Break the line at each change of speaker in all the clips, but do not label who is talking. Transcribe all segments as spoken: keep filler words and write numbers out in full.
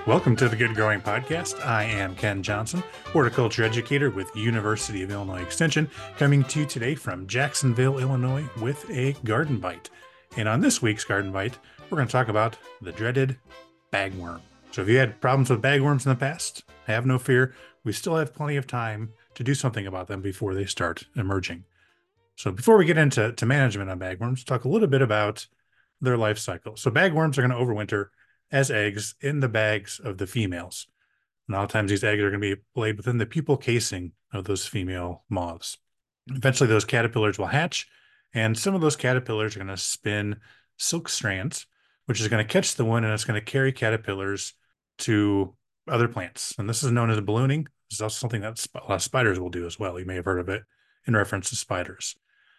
Welcome to the Good Growing Podcast. I am Ken Johnson, horticulture educator with University of Illinois Extension, coming to you today from Jacksonville, Illinois with a garden bite. And on this week's garden bite, we're going to talk about the dreaded bagworm. So if you had problems with bagworms in the past, have no fear. We still have plenty of time to do something about them before they start emerging. So before we get into to management on bagworms, talk a little bit about their life cycle. So bagworms are going to overwinter as eggs in the bags of the females. And a lot of times these eggs are going to be laid within the pupal casing of those female moths. Eventually those caterpillars will hatch, and some of those caterpillars are going to spin silk strands, which is going to catch the wind and it's going to carry caterpillars to other plants. And this is known as ballooning. This is also something that a lot of spiders will do as well. You may have heard of it in reference to spiders.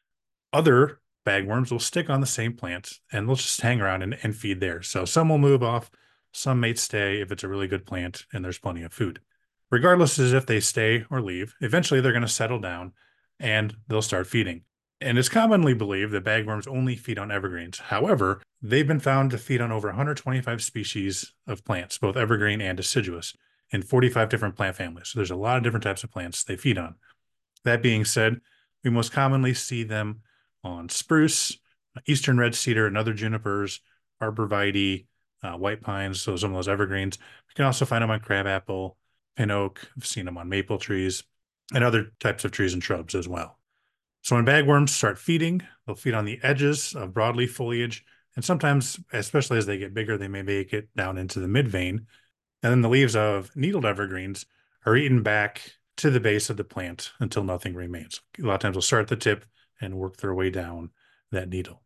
Other bagworms will stick on the same plant and they'll just hang around and, and feed there. So some will move off, some may stay if it's a really good plant and there's plenty of food. Regardless as if they stay or leave, eventually they're going to settle down and they'll start feeding. And it's commonly believed that bagworms only feed on evergreens. However, they've been found to feed on over one hundred twenty-five species of plants, both evergreen and deciduous, in forty-five different plant families. So there's a lot of different types of plants they feed on. That being said, we most commonly see them on spruce, eastern red cedar, and other junipers, arborvitae, uh, white pines, so some of those evergreens. You can also find them on crabapple, pin oak. I've seen them on maple trees, and other types of trees and shrubs as well. So when bagworms start feeding, they'll feed on the edges of broadleaf foliage, and sometimes, especially as they get bigger, they may make it down into the midvein. And then the leaves of needled evergreens are eaten back to the base of the plant until nothing remains. A lot of times they'll start at the tip and work their way down that needle.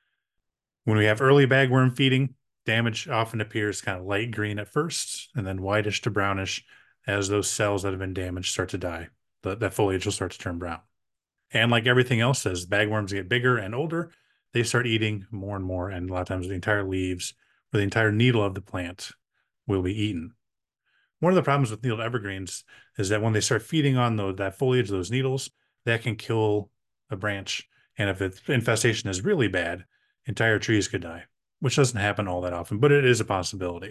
When we have early bagworm feeding, damage often appears kind of light green at first and then whitish to brownish as those cells that have been damaged start to die. The, that foliage will start to turn brown. And like everything else, as bagworms get bigger and older, they start eating more and more, and a lot of times the entire leaves or the entire needle of the plant will be eaten. One of the problems with needled evergreens is that when they start feeding on those, that foliage, those needles, that can kill a branch. And if its infestation is really bad, entire trees could die, which doesn't happen all that often, but it is a possibility.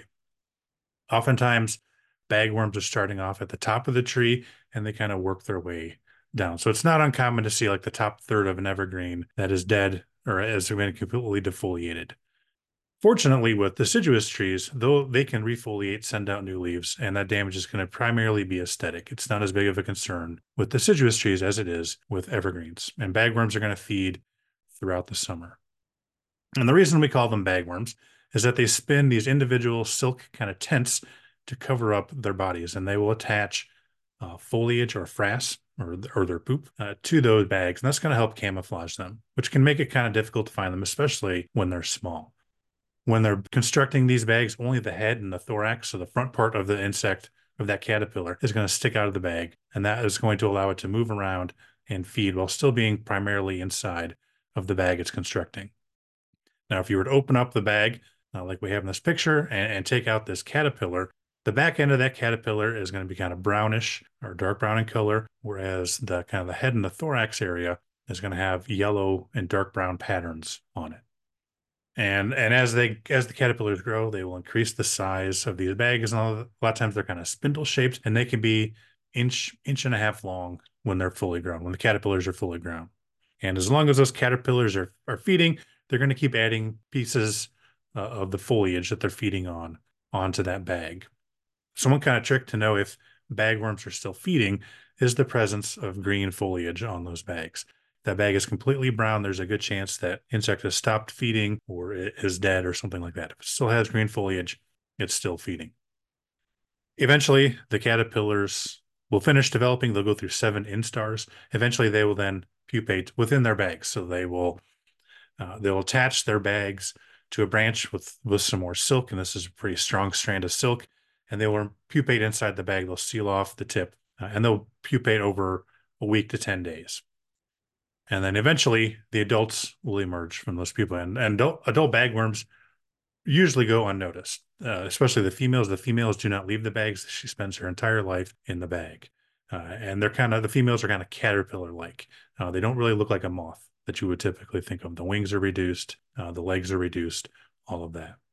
Oftentimes, bagworms are starting off at the top of the tree and they kind of work their way down. So it's not uncommon to see like the top third of an evergreen that is dead or has been completely defoliated. Fortunately, with deciduous trees, though they can refoliate, send out new leaves, and that damage is going to primarily be aesthetic. It's not as big of a concern with deciduous trees as it is with evergreens. And bagworms are going to feed throughout the summer. And the reason we call them bagworms is that they spin these individual silk kind of tents to cover up their bodies, and they will attach uh, foliage or frass or, or their poop uh, to those bags, and that's going to help camouflage them, which can make it kind of difficult to find them, especially when they're small. When they're constructing these bags, only the head and the thorax, so the front part of the insect, of that caterpillar, is going to stick out of the bag, and that is going to allow it to move around and feed while still being primarily inside of the bag it's constructing. Now, if you were to open up the bag, uh, like we have in this picture, and, and take out this caterpillar, the back end of that caterpillar is going to be kind of brownish or dark brown in color, whereas the kind of the head and the thorax area is going to have yellow and dark brown patterns on it. And and as they as the caterpillars grow, they will increase the size of these bags. And a lot of times they're kind of spindle shaped, and they can be inch inch and a half long when they're fully grown, when the caterpillars are fully grown. And as long as those caterpillars are are feeding, they're going to keep adding pieces uh, of the foliage that they're feeding on onto that bag. So one kind of trick to know if bagworms are still feeding is the presence of green foliage on those bags. That bag is completely brown, there's a good chance that insect has stopped feeding or it is dead or something like that. If it still has green foliage, it's still feeding. Eventually, the caterpillars will finish developing. They'll go through seven instars. Eventually, they will then pupate within their bags. So they will uh, they'll attach their bags to a branch with, with some more silk, and this is a pretty strong strand of silk, and they will pupate inside the bag. They'll seal off the tip, uh, and they'll pupate over a week to ten days. And then eventually the adults will emerge from those pupae. And, and adult, adult bagworms usually go unnoticed, uh, especially the females. The females do not leave the bags. She spends her entire life in the bag. Uh, and they're kind of, the females are kind of caterpillar-like. Uh, they don't really look like a moth that you would typically think of. The wings are reduced, uh, the legs are reduced, all of that.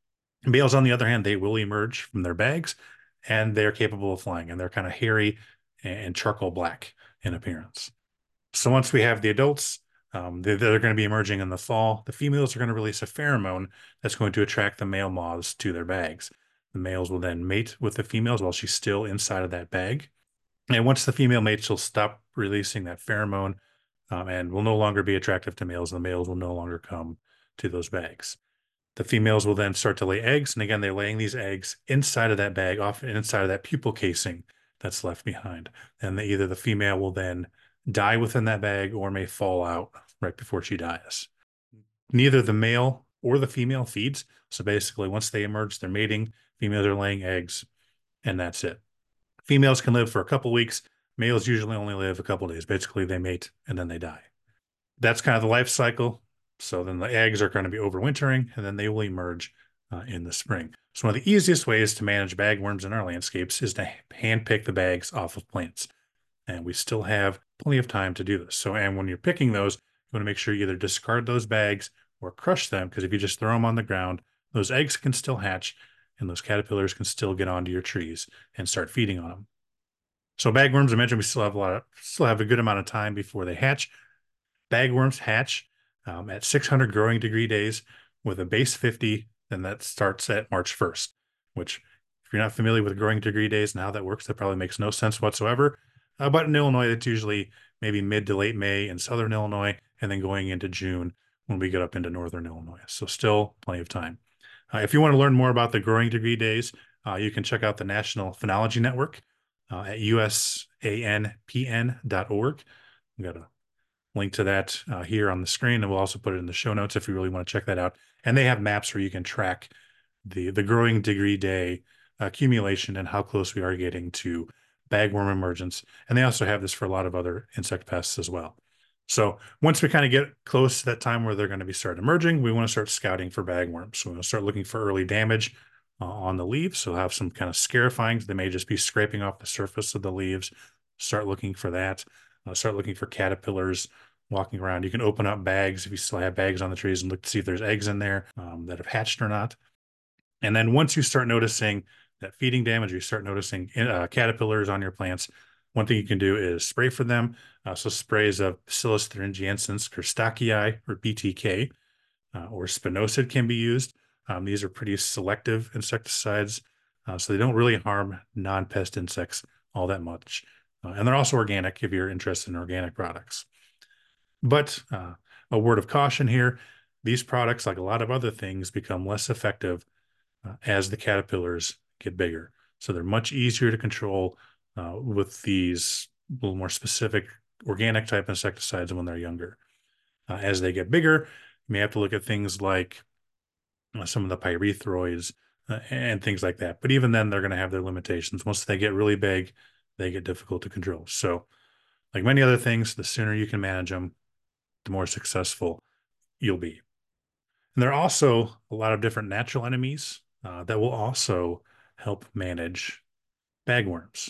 Males, on the other hand, they will emerge from their bags and they're capable of flying, and they're kind of hairy and charcoal black in appearance. So once we have the adults, um, they're, they're going to be emerging in the fall. The females are going to release a pheromone that's going to attract the male moths to their bags. The males will then mate with the females while she's still inside of that bag. And once the female mates, she'll stop releasing that pheromone, um, and will no longer be attractive to males. The males will no longer come to those bags. The females will then start to lay eggs. And again, they're laying these eggs inside of that bag, often inside of that pupal casing that's left behind. And the, either the female will then die within that bag or may fall out right before she dies. Neither the male or the female feeds. So basically, once they emerge, they're mating, females are laying eggs, and that's it. Females can live for a couple weeks. Males usually only live a couple days. Basically, they mate and then they die. That's kind of the life cycle. So then the eggs are going to be overwintering, and then they will emerge uh, in the spring. So one of the easiest ways to manage bagworms in our landscapes is to handpick the bags off of plants. And we still have plenty of time to do this. So, and when you're picking those, you want to make sure you either discard those bags or crush them, because if you just throw them on the ground, those eggs can still hatch and those caterpillars can still get onto your trees and start feeding on them. So bagworms, I mentioned we still have a lot of, still have a good amount of time before they hatch. Bagworms hatch um, at six hundred growing degree days with a base fifty, and that starts at March first, which if you're not familiar with growing degree days and how that works, that probably makes no sense whatsoever. Uh, but in Illinois, it's usually maybe mid to late May in southern Illinois, and then going into June when we get up into northern Illinois. So still plenty of time. Uh, if you want to learn more about the growing degree days, uh, you can check out the National Phenology Network uh, at U S A N P N dot org. We've got a link to that uh, here on the screen, and we'll also put it in the show notes if you really want to check that out. And they have maps where you can track the, the growing degree day accumulation and how close we are getting to bagworm emergence. And they also have this for a lot of other insect pests as well. So once we kind of get close to that time where they're going to be start emerging, we want to start scouting for bagworms. So we want to start looking for early damage uh, on the leaves. So have some kind of scarifying. They may just be scraping off the surface of the leaves. Start looking for that. Uh, start looking for caterpillars walking around. You can open up bags if you still have bags on the trees and look to see if there's eggs in there um, that have hatched or not. And then once you start noticing that feeding damage, you start noticing uh, caterpillars on your plants, one thing you can do is spray for them. Uh, so sprays of Bacillus thuringiensis kerstachii, or B T K, uh, or spinosad can be used. Um, these are pretty selective insecticides, uh, so they don't really harm non-pest insects all that much. Uh, and they're also organic if you're interested in organic products. But uh, a word of caution here, these products, like a lot of other things, become less effective uh, as the caterpillars get bigger. So they're much easier to control uh, with these little more specific organic type insecticides when they're younger. Uh, as they get bigger, you may have to look at things like uh, some of the pyrethroids uh, and things like that. But even then, they're going to have their limitations. Once they get really big, they get difficult to control. So like many other things, the sooner you can manage them, the more successful you'll be. And there are also a lot of different natural enemies uh, that will also help manage bagworms.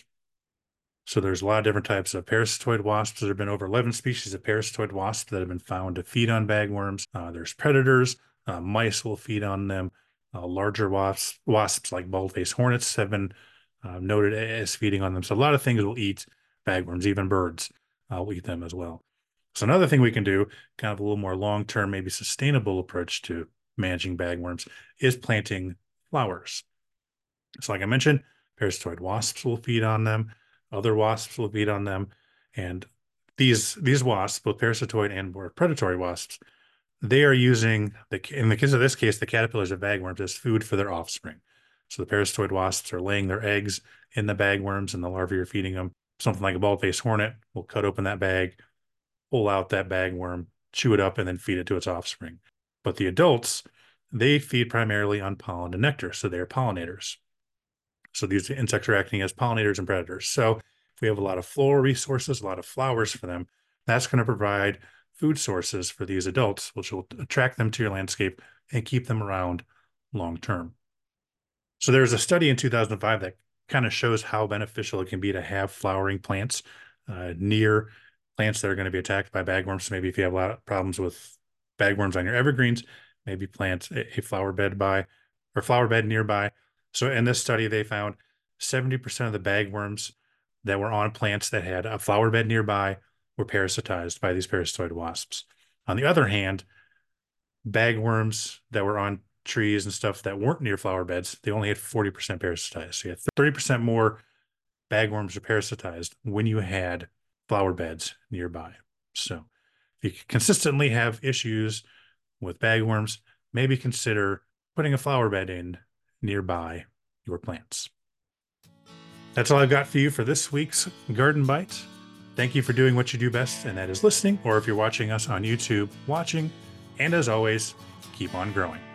So there's a lot of different types of parasitoid wasps. There have been over eleven species of parasitoid wasps that have been found to feed on bagworms. Uh, there's predators. Uh, mice will feed on them. Uh, larger wasps, wasps like bald-faced hornets have been uh, noted as feeding on them. So a lot of things will eat bagworms, even birds uh, will eat them as well. So another thing we can do, kind of a little more long-term, maybe sustainable approach to managing bagworms, is planting flowers. So like I mentioned, parasitoid wasps will feed on them. Other wasps will feed on them. And these, these wasps, both parasitoid and or predatory wasps, they are using, the in the case of this case, the caterpillars of bagworms as food for their offspring. So the parasitoid wasps are laying their eggs in the bagworms and the larvae are feeding them. Something like a bald-faced hornet will cut open that bag, pull out that bagworm, chew it up, and then feed it to its offspring. But the adults, they feed primarily on pollen and nectar, so they're pollinators. So these insects are acting as pollinators and predators. So if we have a lot of floral resources, a lot of flowers for them, that's going to provide food sources for these adults, which will attract them to your landscape and keep them around long term. So there's a study in two thousand five that kind of shows how beneficial it can be to have flowering plants uh, near plants that are going to be attacked by bagworms. So maybe if you have a lot of problems with bagworms on your evergreens, maybe plant a, a flower bed by or flower bed nearby. So in this study, they found seventy percent of the bagworms that were on plants that had a flower bed nearby were parasitized by these parasitoid wasps. On the other hand, bagworms that were on trees and stuff that weren't near flower beds, they only had forty percent parasitized. So you had thirty percent more bagworms were parasitized when you had flower beds nearby. So if you consistently have issues with bagworms, maybe consider putting a flower bed in nearby your plants. That's all I've got for you for this week's Garden Bite. Thank you for doing what you do best, and that is listening, or if you're watching us on YouTube, watching. And as always, keep on growing.